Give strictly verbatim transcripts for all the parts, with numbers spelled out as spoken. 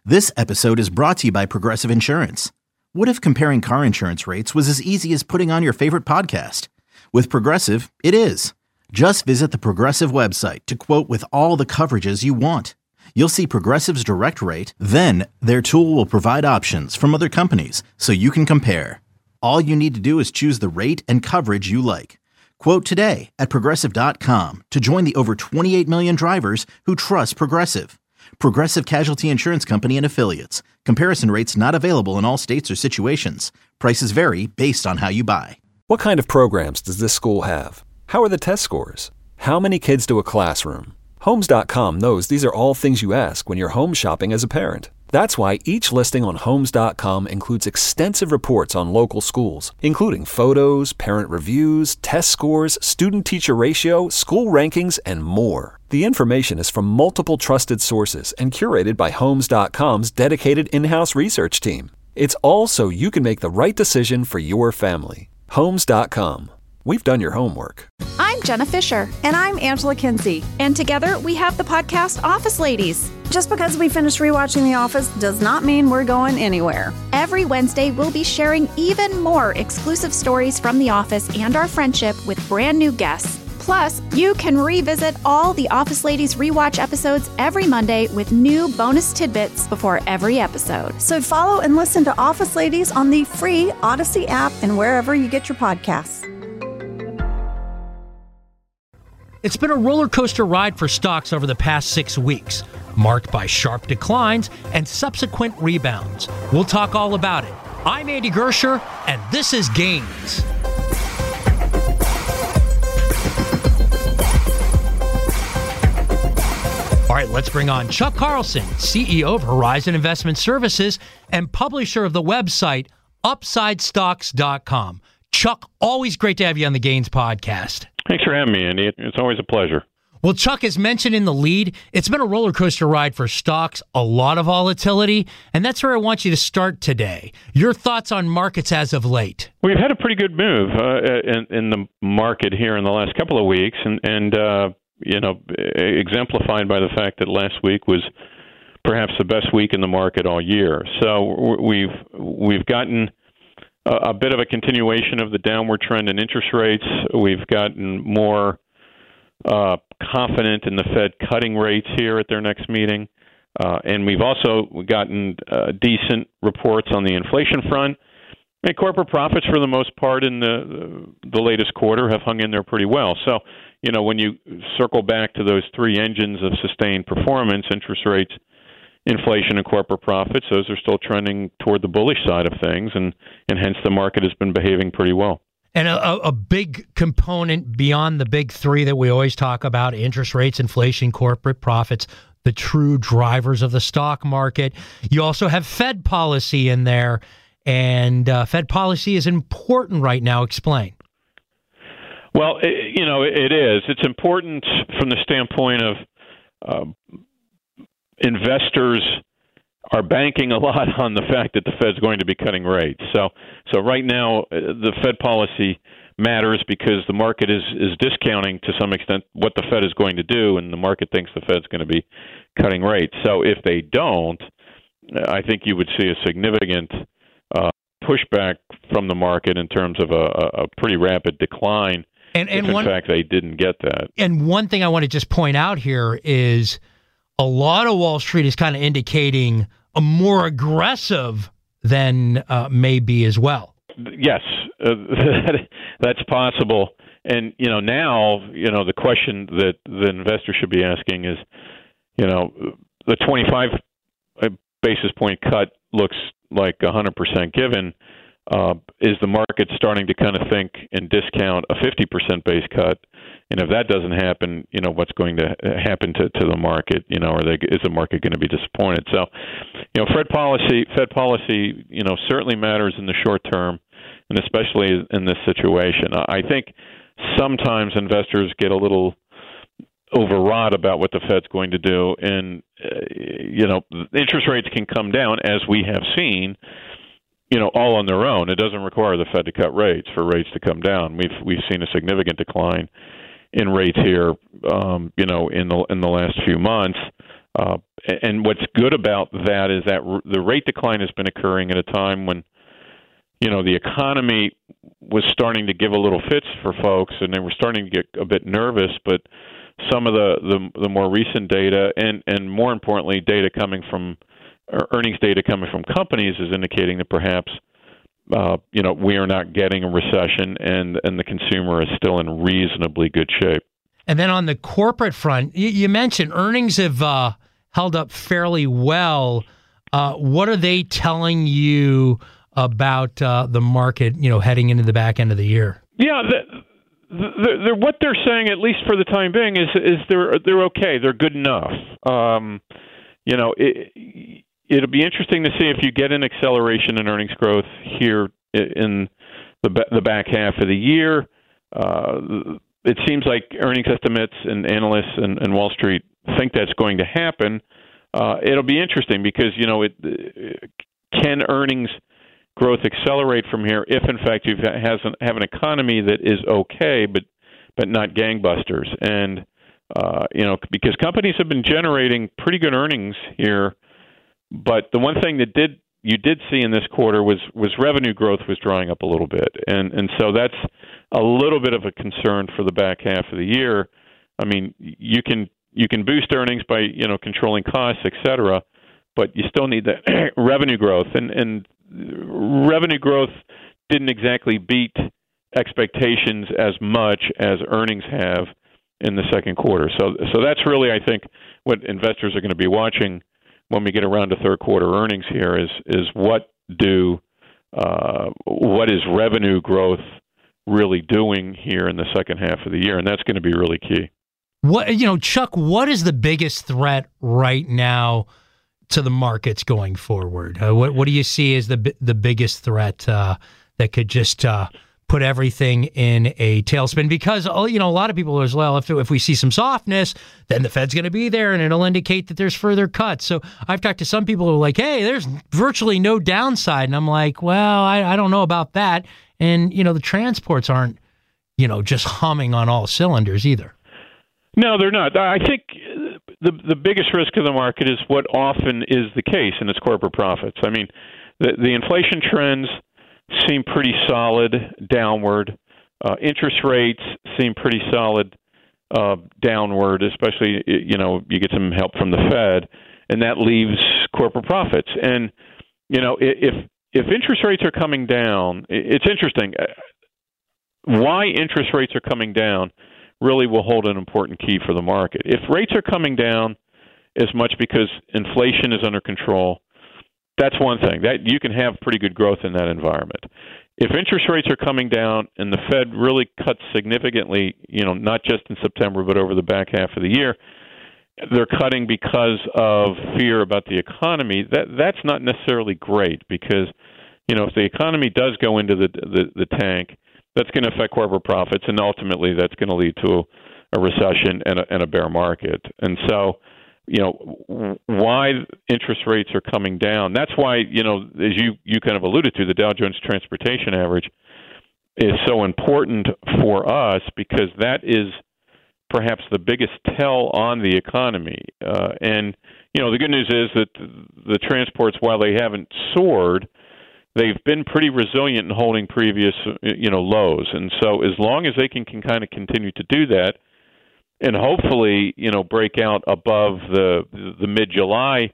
This episode is brought to you by Progressive Insurance. What if comparing car insurance rates was as easy as putting on your favorite podcast? With Progressive, it is. Just visit the Progressive website to quote with all the coverages you want. You'll see Progressive's direct rate, then their tool will provide options from other companies so you can compare. All you need to do is choose the rate and coverage you like. Quote today at progressive dot com to join the over twenty-eight million drivers who trust Progressive. Progressive Casualty Insurance Company and Affiliates. Comparison rates not available in all states or situations. Prices vary based on how you buy. What kind of programs does this school have? How are the test scores? How many kids do a classroom? Homes dot com knows these are all things you ask when you're home shopping as a parent. That's why each listing on Homes dot com includes extensive reports on local schools, including photos, parent reviews, test scores, student-teacher ratio, school rankings, and more. The information is from multiple trusted sources and curated by Homes dot com's dedicated in-house research team. It's all so you can make the right decision for your family. Homes dot com. We've done your homework. I'm Jenna Fisher. And I'm Angela Kinsey. And together we have the podcast Office Ladies. Just because we finished rewatching The Office does not mean we're going anywhere. Every Wednesday, we'll be sharing even more exclusive stories from The Office and our friendship with brand new guests. Plus, you can revisit all the Office Ladies rewatch episodes every Monday with new bonus tidbits before every episode. So follow and listen to Office Ladies on the free Odyssey app and wherever you get your podcasts. It's been a roller coaster ride for stocks over the past six weeks, marked by sharp declines and subsequent rebounds. We'll talk all about it. I'm Andy Gersher, and this is Gains. All right, let's bring on Chuck Carlson, C E O of Horizon Investment Services and publisher of the website upside stocks dot com. Chuck, always great to have you on the Gains podcast. Thanks for having me, Andy. It's always a pleasure. Well, Chuck, as mentioned in the lead, it's been a roller coaster ride for stocks, a lot of volatility, and that's where I want you to start today. Your thoughts on markets as of late? We've had a pretty good move uh, in, in the market here in the last couple of weeks, and, and uh, you know, exemplified by the fact that last week was perhaps the best week in the market all year. So we've we've gotten a, a bit of a continuation of the downward trend in interest rates. We've gotten more uh, confident in the Fed cutting rates here at their next meeting, uh, and we've also gotten uh, decent reports on the inflation front. And corporate profits, for the most part, in the the latest quarter have hung in there pretty well. So, you know, when you circle back to those three engines of sustained performance, interest rates, inflation, and corporate profits, those are still trending toward the bullish side of things, and, and hence the market has been behaving pretty well. And a, a big component beyond the big three that we always talk about, interest rates, inflation, corporate profits, the true drivers of the stock market. You also have Fed policy in there. And uh, Fed policy is important right now. Explain. Well, it, you know, it, it is. It's important from the standpoint of uh, investors are banking a lot on the fact that the Fed's going to be cutting rates. So, so right now, the Fed policy matters because the market is, is discounting to some extent what the Fed is going to do, and the market thinks the Fed's going to be cutting rates. So if they don't, I think you would see a significant Uh, pushback from the market in terms of a, a pretty rapid decline, and, and if in one, fact they didn't get that. And one thing I want to just point out here is a lot of Wall Street is kind of indicating a more aggressive than uh, may be as well. Yes, uh, that, that's possible. And, you know, now, you know, the question that the investor should be asking is, you know, the twenty-five basis point cut looks like one hundred percent given. Uh, is the market starting to kind of think and discount a fifty percent base cut? And if that doesn't happen, you know, what's going to happen to, to the market? You know, are they, is the market going to be disappointed? So, you know, Fed policy, Fed policy, you know, certainly matters in the short term, and especially in this situation. I think sometimes investors get a little overwrought about what the Fed's going to do, and uh, you know, interest rates can come down, as we have seen, you know, all on their own. It doesn't require the Fed to cut rates for rates to come down. We've we've seen a significant decline in rates here, um, you know, in the in the last few months. Uh, and what's good about that is that r- the rate decline has been occurring at a time when, you know, the economy was starting to give a little fits for folks, and they were starting to get a bit nervous. But some of the, the, the more recent data, and, and more importantly, data coming from earnings data coming from companies, is indicating that perhaps, uh, you know, we are not getting a recession, and, and the consumer is still in reasonably good shape. And then on the corporate front, you, you mentioned earnings have uh, held up fairly well. Uh, what are they telling you about uh, the market, you know, heading into the back end of the year? Yeah, the, the, the, what they're saying, at least for the time being, is is they're they're okay. They're good enough. Um, you know, it, it'll be interesting to see if you get an acceleration in earnings growth here in the the back half of the year. Uh, it seems like earnings estimates and analysts and, and Wall Street think that's going to happen. Uh, it'll be interesting because, you know, it can earnings growth accelerate from here if, in fact, you have an economy that is okay, but but not gangbusters. And, uh, you know, because companies have been generating pretty good earnings here, but the one thing that did you did see in this quarter was was revenue growth was drying up a little bit. And, and so that's a little bit of a concern for the back half of the year. I mean, you can you can boost earnings by, you know, controlling costs, et cetera, but you still need that revenue growth. And, and revenue growth didn't exactly beat expectations as much as earnings have in the second quarter. So, so that's really, I think, what investors are going to be watching when we get around to third quarter earnings here is is what do uh, what is revenue growth really doing here in the second half of the year, and that's going to be really key. What you know, Chuck, what is the biggest threat right now to the markets going forward? Uh, what what do you see as the the biggest threat uh, that could just uh, put everything in a tailspin? Because, you know, a lot of people are as well, if if we see some softness, then the Fed's going to be there and it'll indicate that there's further cuts. So I've talked to some people who are like, hey, there's virtually no downside. And I'm like, well, I, I don't know about that. And, you know, the transports aren't, you know, just humming on all cylinders either. No, they're not. I think the the biggest risk of the market is what often is the case, and it's corporate profits. I mean, the, the inflation trends seem pretty solid downward. Uh, interest rates seem pretty solid uh, downward, especially, you know, you get some help from the Fed, and that leaves corporate profits. And, you know, if if interest rates are coming down, it's interesting. Why interest rates are coming down really will hold an important key for the market. If rates are coming down as much because inflation is under control, that's one thing. That you can have pretty good growth in that environment. If interest rates are coming down and the Fed really cuts significantly, you know, not just in September but over the back half of the year, they're cutting because of fear about the economy. That that's not necessarily great because, you know, if the economy does go into the the, the tank, that's going to affect corporate profits, and ultimately that's going to lead to a, a recession and a, and a bear market. And so, you know, why interest rates are coming down. That's why, you know, as you, you kind of alluded to, the Dow Jones Transportation Average is so important for us because that is perhaps the biggest tell on the economy. Uh, and, you know, the good news is that the transports, while they haven't soared, they've been pretty resilient in holding previous, you know, lows. And so as long as they can, can kind of continue to do that, and hopefully, you know, break out above the the mid-July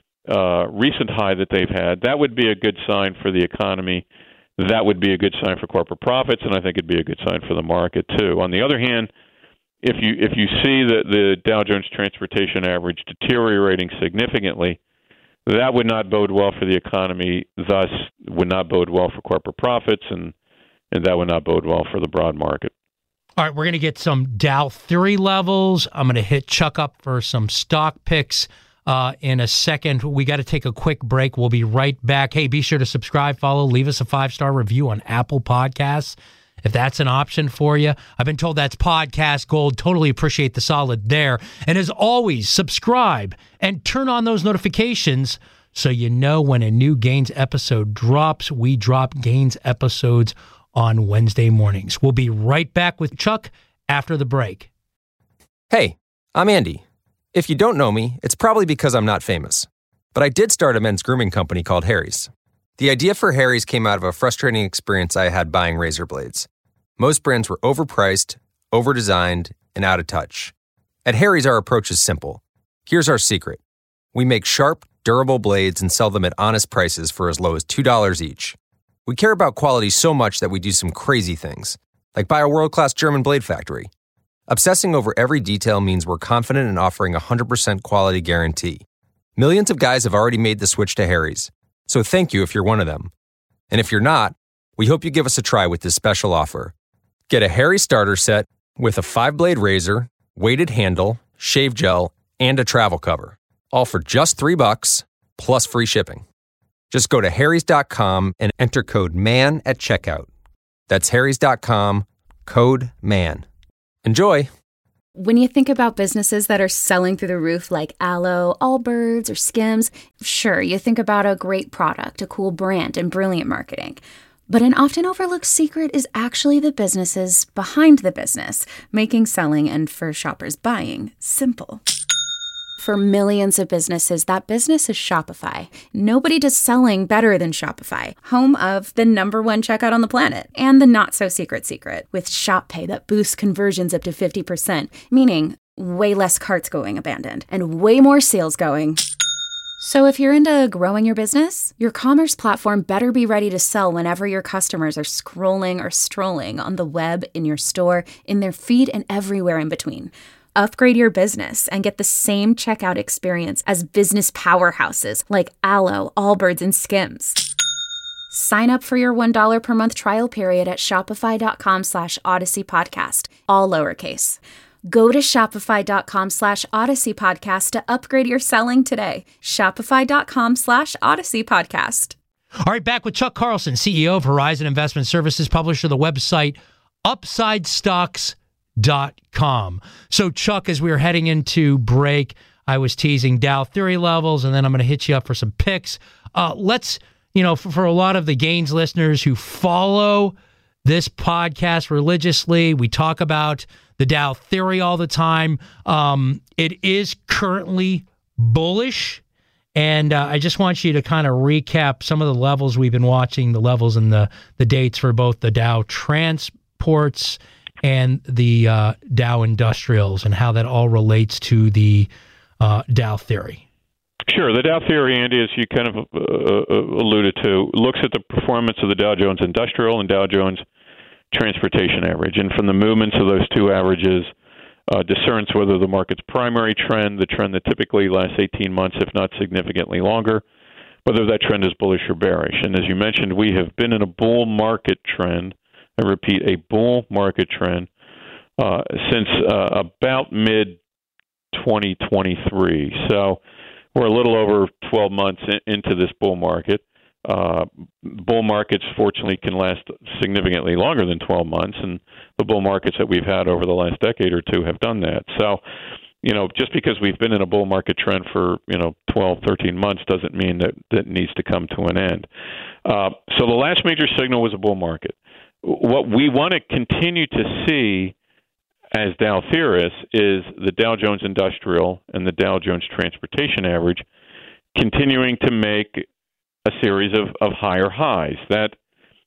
uh, recent high that they've had, that would be a good sign for the economy. That would be a good sign for corporate profits, and I think it'd be a good sign for the market too. On the other hand, if you if you see the, the Dow Jones Transportation Average deteriorating significantly, that would not bode well for the economy, thus would not bode well for corporate profits, and, and that would not bode well for the broad market. All right, we're going to get some Dow theory levels. I'm going to hit Chuck up for some stock picks uh, in a second. We got to take a quick break. We'll be right back. Hey, be sure to subscribe, follow, leave us a five-star review on Apple Podcasts if that's an option for you. I've been told that's podcast gold. Totally appreciate the solid there. And as always, subscribe and turn on those notifications so you know when a new Gains episode drops. We drop Gains episodes on Wednesday mornings. We'll be right back with Chuck after the break. Hey, I'm Andy. If you don't know me, it's probably because I'm not famous. But I did start a men's grooming company called Harry's. The idea for Harry's came out of a frustrating experience I had buying razor blades. Most brands were overpriced, overdesigned, and out of touch. At Harry's, our approach is simple. Here's our secret. We make sharp, durable blades and sell them at honest prices for as low as two dollars each. We care about quality so much that we do some crazy things, like buy a world-class German blade factory. Obsessing over every detail means we're confident in offering a one hundred percent quality guarantee. Millions of guys have already made the switch to Harry's, so thank you if you're one of them. And if you're not, we hope you give us a try with this special offer. Get a Harry's starter set with a five-blade razor, weighted handle, shave gel, and a travel cover, all for just three bucks, plus free shipping. Just go to harrys dot com and enter code MAN at checkout. That's harrys dot com, code MAN. Enjoy! When you think about businesses that are selling through the roof like Aloe, Allbirds, or Skims, sure, you think about a great product, a cool brand, and brilliant marketing. But an often overlooked secret is actually the businesses behind the business, making selling and, for shoppers, buying simple. For millions of businesses, that business is Shopify. Nobody does selling better than Shopify, home of the number one checkout on the planet, and the not-so-secret secret, with Shop Pay that boosts conversions up to fifty percent, meaning way less carts going abandoned, and way more sales going. So if you're into growing your business, your commerce platform better be ready to sell whenever your customers are scrolling or strolling on the web, in your store, in their feed, and everywhere in between. Upgrade your business and get the same checkout experience as business powerhouses like Aloe, Allbirds, and Skims. Sign up for your one dollar per month trial period at shopify.com slash Odyssey Podcast, all lowercase. Go to shopify.com slash Odyssey Podcast to upgrade your selling today. Shopify.com slash Odyssey Podcast. All right, back with Chuck Carlson, C E O of Horizon Investment Services, publisher of the website Upside Stocks dot com. So, Chuck, as we were heading into break, I was teasing Dow theory levels, and then I'm going to hit you up for some picks. Uh, let's, you know, for, for a lot of the Gains listeners who follow this podcast religiously, we talk about the Dow theory all the time. Um, it is currently bullish, and uh, I just want you to kind of recap some of the levels we've been watching, the levels and the, the dates for both the Dow transports and the uh, Dow Industrials, and how that all relates to the uh, Dow theory. Sure. The Dow theory, Andy, as you kind of uh, alluded to, looks at the performance of the Dow Jones Industrial and Dow Jones Transportation Average. And from the movements of those two averages, uh, discerns whether the market's primary trend, the trend that typically lasts eighteen months, if not significantly longer, whether that trend is bullish or bearish. And as you mentioned, we have been in a bull market trend. I repeat, a bull market trend uh, since uh, about mid twenty twenty-three. So we're a little over twelve months in, into this bull market. Uh, bull markets, fortunately, can last significantly longer than twelve months, and the bull markets that we've had over the last decade or two have done that. So, you know, just because we've been in a bull market trend for, you know, twelve, thirteen months doesn't mean that that needs to come to an end. Uh, so the last major signal was a bull market. What we want to continue to see as Dow theorists is the Dow Jones Industrial and the Dow Jones Transportation Average continuing to make a series of, of higher highs. That,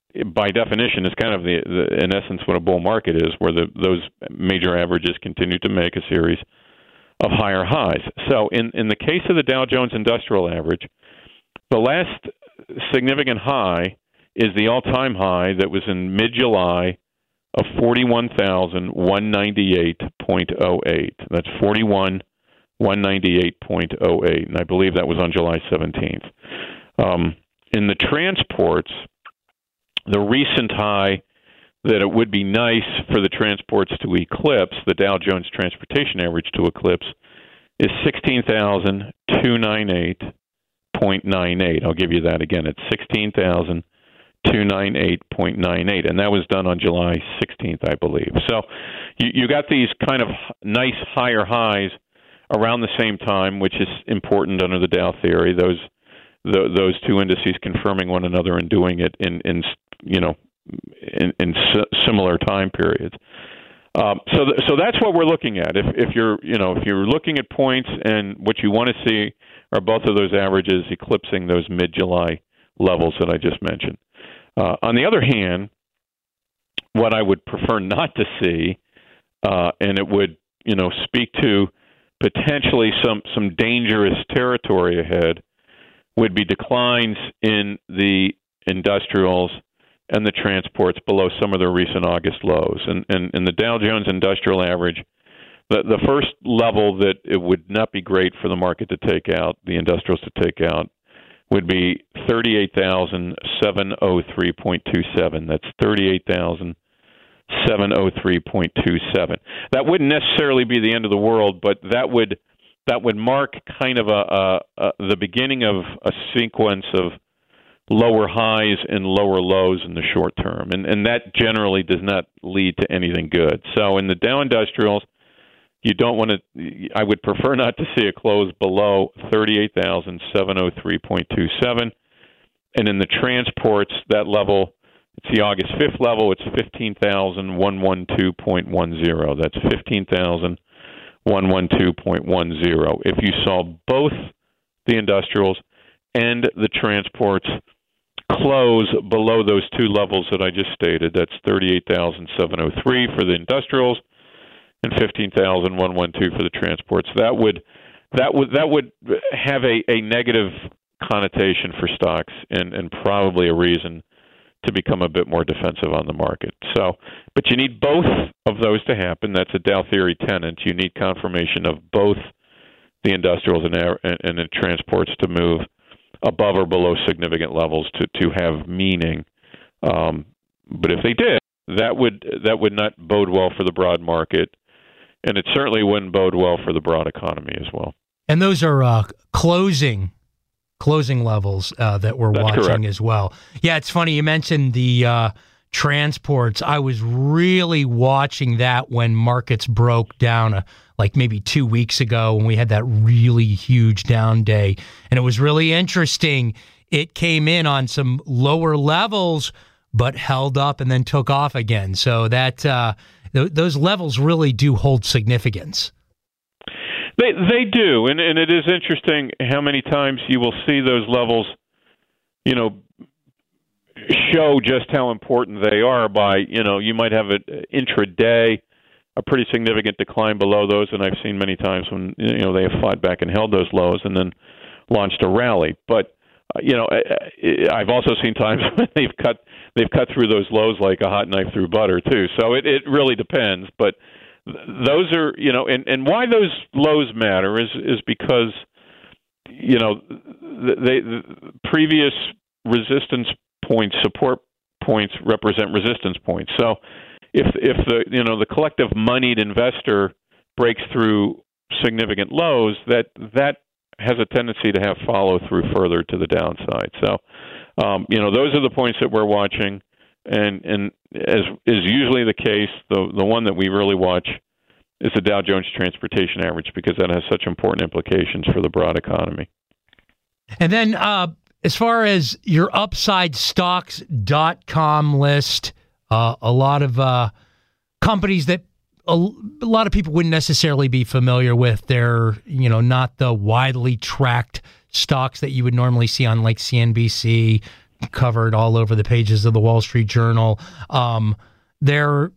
by definition, is kind of the, the in essence what a bull market is, where the, those major averages continue to make a series of higher highs. So in, in the case of the Dow Jones Industrial Average, the last significant high is the all-time high that was in mid-July of forty-one thousand one hundred ninety-eight point oh eight. That's forty-one thousand one hundred ninety-eight point oh eight, and I believe that was on July seventeenth. Um, in the transports, the recent high that it would be nice for the transports to eclipse, the Dow Jones Transportation Average to eclipse, is sixteen thousand two hundred ninety-eight point nine eight. I'll give you that again. It's sixteen thousand two hundred ninety-eight point nine eight, and that was done on July sixteenth, I believe. So you, you got these kind of nice higher highs around the same time, which is important under the Dow theory. Those the, those two indices confirming one another and doing it in, in you know in, in s- similar time periods. Um, so, th- so that's what we're looking at. If, if you're, you know, if you're looking at points, and what you want to see are both of those averages eclipsing those mid-July levels that I just mentioned. Uh, on the other hand, what I would prefer not to see, uh, and it would, you know, speak to potentially some some dangerous territory ahead, would be declines in the industrials and the transports below some of their recent August lows. And, and, and the Dow Jones Industrial Average, the, the first level that it would not be great for the market to take out, the industrials to take out, would be thirty-eight thousand seven hundred three point two seven. That's thirty-eight thousand seven hundred three point two seven. That wouldn't necessarily be the end of the world, but that would that would mark kind of a, a, a the beginning of a sequence of lower highs and lower lows in the short term, and and that generally does not lead to anything good. So in the Dow Industrials, you don't want to. I would prefer not to see it close below thirty-eight thousand seven hundred three point two seven, and in the transports, that level, it's the August fifth level. It's fifteen thousand one hundred twelve point one zero. That's fifteen thousand one hundred twelve point one zero. If you saw both the industrials and the transports close below those two levels that I just stated, that's thirty-eight thousand seven hundred three for the industrials and fifteen thousand one hundred twelve for the transports. That would that would that would have a, a negative connotation for stocks, and, and probably a reason to become a bit more defensive on the market. So, but you need both of those to happen. That's a Dow theory tenet. You need confirmation of both the industrials and and, and the transports to move above or below significant levels to, to have meaning. Um, but if they did, that would that would not bode well for the broad market, and it certainly wouldn't bode well for the broad economy as well. And those are uh, closing closing levels uh, that we're That's watching correct. as well. Yeah, it's funny you mentioned the uh, transports. I was really watching that when markets broke down uh, like maybe two weeks ago when we had that really huge down day. And it was really interesting. It came in on some lower levels, but held up and then took off again. So that uh, th- those levels really do hold significance. They they do, and, and it is interesting how many times you will see those levels, you know, show just how important they are by, you know, you might have an intraday, a pretty significant decline below those, and I've seen many times when, you know, they have fought back and held those lows and then launched a rally. But, uh, you know, I, I've also seen times when they've cut they've cut through those lows like a hot knife through butter, too. So it, it really depends. But those are, you know, and, and why those lows matter is, is because, you know, they, the previous resistance points, support points represent resistance points. So if if the you know the collective moneyed investor breaks through significant lows, that that has a tendency to have follow through further to the downside. So um, you know those are the points that we're watching, and and as is usually the case, the the one that we really watch is the Dow Jones Transportation Average, because that has such important implications for the broad economy. And then uh, as far as your upside stocks dot com list, uh, a lot of uh, companies that a, a lot of people wouldn't necessarily be familiar with. They're, you know, not the widely tracked stocks that you would normally see on like C N B C, covered all over the pages of the Wall Street Journal. Um, they're,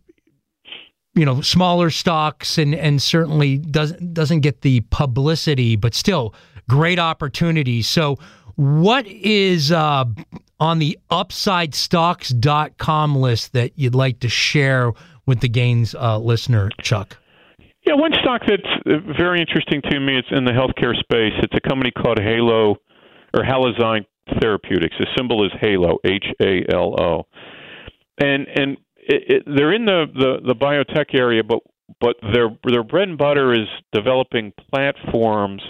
you know, smaller stocks and, and certainly doesn't doesn't get the publicity, but still great opportunities. So what is uh, on the upside stocks dot com list that you'd like to share with the Gains uh, listener, Chuck? Yeah, one stock that's very interesting to me, it's in the healthcare space. It's a company called Halo, or Halozyme Therapeutics. The symbol is Halo, H A L O. And and it, it, they're in the, the, the biotech area, but but their their bread and butter is developing platforms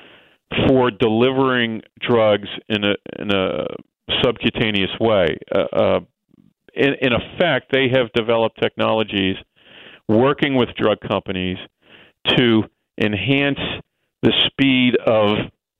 for delivering drugs in a in a subcutaneous way. Uh, uh, in, in effect, they have developed technologies working with drug companies to enhance the speed of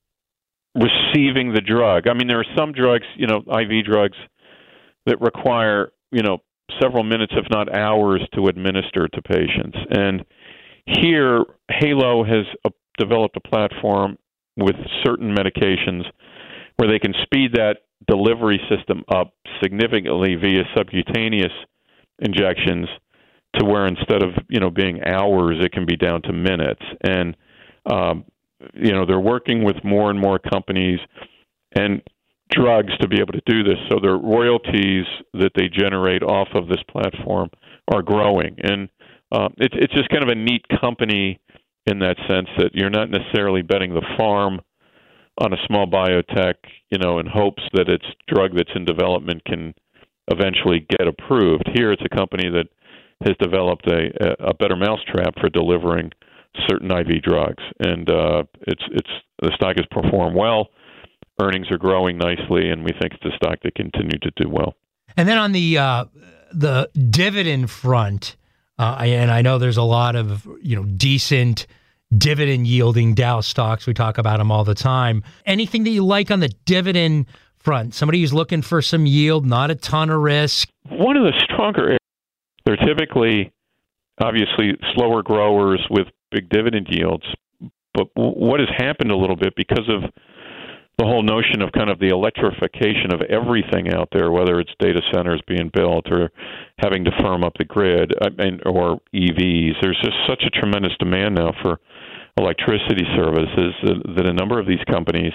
receiving the drug. I mean, there are some drugs, you know, I V drugs, that require, you know, several minutes, if not hours, to administer to patients. And here, Halo has uh, developed a platform with certain medications where they can speed that delivery system up significantly via subcutaneous injections to where instead of, you know, being hours, it can be down to minutes. And, um, you know, they're working with more and more companies and drugs to be able to do this. So their royalties that they generate off of this platform are growing. And uh, it's it's just kind of a neat company in that sense that you're not necessarily betting the farm on a small biotech, you know, in hopes that its drug that's in development can eventually get approved. Here it's a company that has developed a, a better mousetrap for delivering certain I V drugs. And uh, it's it's the stock has performed well. Earnings are growing nicely, and we think it's a stock that continue to do well. And then on the uh, the dividend front, uh, and I know there's a lot of you know decent dividend yielding Dow stocks. We talk about them all the time. Anything that you like on the dividend front? Somebody who's looking for some yield, not a ton of risk. One of the stronger areas, they're typically, obviously, slower growers with big dividend yields. But what has happened a little bit because of the whole notion of kind of the electrification of everything out there, whether it's data centers being built or having to firm up the grid, I mean, or E Vs, there's just such a tremendous demand now for electricity services that, that a number of these companies,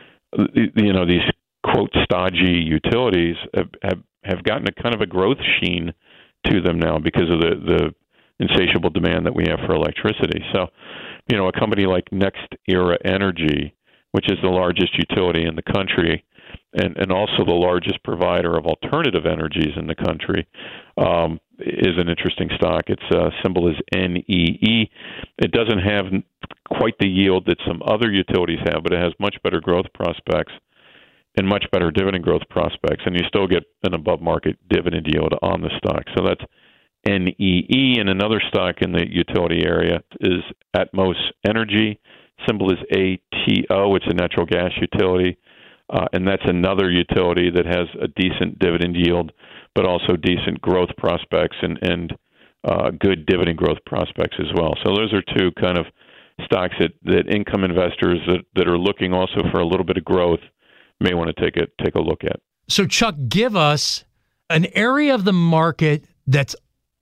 you know, these quote stodgy utilities have, have, have gotten a kind of a growth sheen to them now because of the, the insatiable demand that we have for electricity. So, you know, a company like NextEra Energy, which is the largest utility in the country and, and also the largest provider of alternative energies in the country, um, is an interesting stock. Its uh, symbol is N E E. It doesn't have quite the yield that some other utilities have, but it has much better growth prospects and much better dividend growth prospects, and you still get an above-market dividend yield on the stock. So that's N E E, and another stock in the utility area is Atmos Energy. Symbol is A T O. It's a natural gas utility, uh, and that's another utility that has a decent dividend yield, but also decent growth prospects and, and uh, good dividend growth prospects as well. So those are two kind of stocks that, that income investors that, that are looking also for a little bit of growth may want to take a, take a look at. So, Chuck, give us an area of the market that's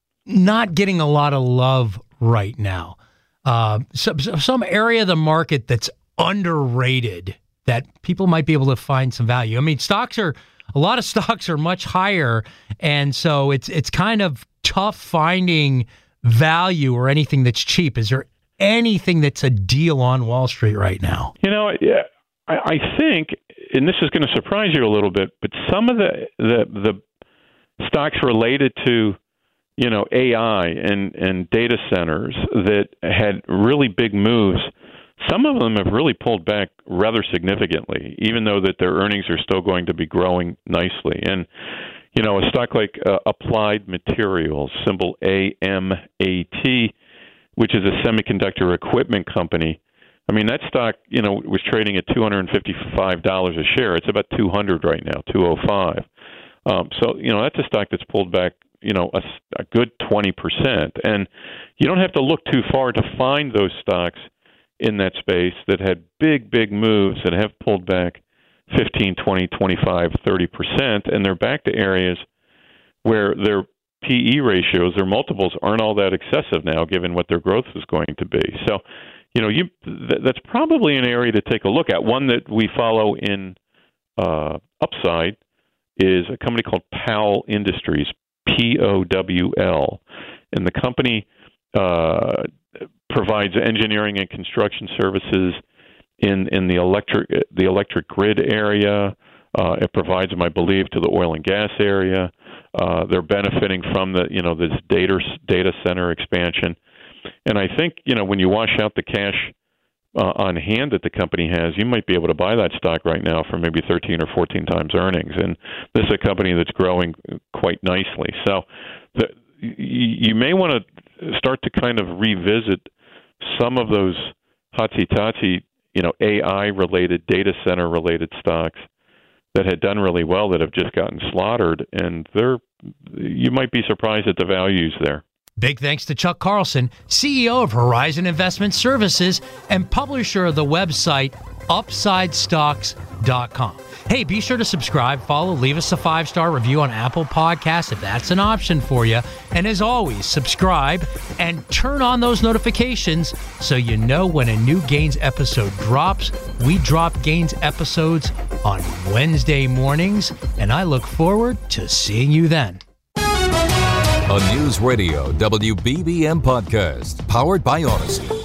not getting a lot of love right now. Uh, some, some area of the market that's underrated that people might be able to find some value. I mean, stocks are, a lot of stocks are much higher, and so it's it's kind of tough finding value or anything that's cheap. Is there anything that's a deal on Wall Street right now? You know, yeah, I, I think, and this is going to surprise you a little bit, but some of the the, the stocks related to you know, A I and, and data centers that had really big moves, some of them have really pulled back rather significantly, even though that their earnings are still going to be growing nicely. And, you know, a stock like uh, Applied Materials, symbol A M A T, which is a semiconductor equipment company, I mean, that stock, you know, was trading at two hundred fifty-five dollars a share. It's about two hundred right now, two oh five. Um, so, you know, that's a stock that's pulled back, you know, a, a good twenty percent. And you don't have to look too far to find those stocks in that space that had big, big moves that have pulled back fifteen, twenty, twenty-five, thirty percent. And they're back to areas where their P E ratios, their multiples, aren't all that excessive now, given what their growth is going to be. So, you know, you th- that's probably an area to take a look at. One that we follow in uh, Upside is a company called Powell Industries, P O W L. And the company uh, provides engineering and construction services in, in the electric the electric grid area. Uh, it provides them, I believe, to the oil and gas area. Uh, they're benefiting from the you know this data data center expansion. And I think, you know, when you wash out the cash uh, on hand that the company has, you might be able to buy that stock right now for maybe thirteen or fourteen times earnings. And this is a company that's growing quite nicely. So the, you may want to start to kind of revisit some of those hotsy-totsy, you know, A I-related, data center-related stocks that had done really well that have just gotten slaughtered, and they're you might be surprised at the values there. Big thanks to Chuck Carlson, C E O of Horizon Investment Services and publisher of the website upside stocks dot com. Hey, be sure to subscribe, follow, leave us a five-star review on Apple Podcasts if that's an option for you. And as always, subscribe and turn on those notifications so you know when a new Gains episode drops. We drop Gains episodes on Wednesday mornings, and I look forward to seeing you then. A News Radio W B B M podcast powered by Odyssey.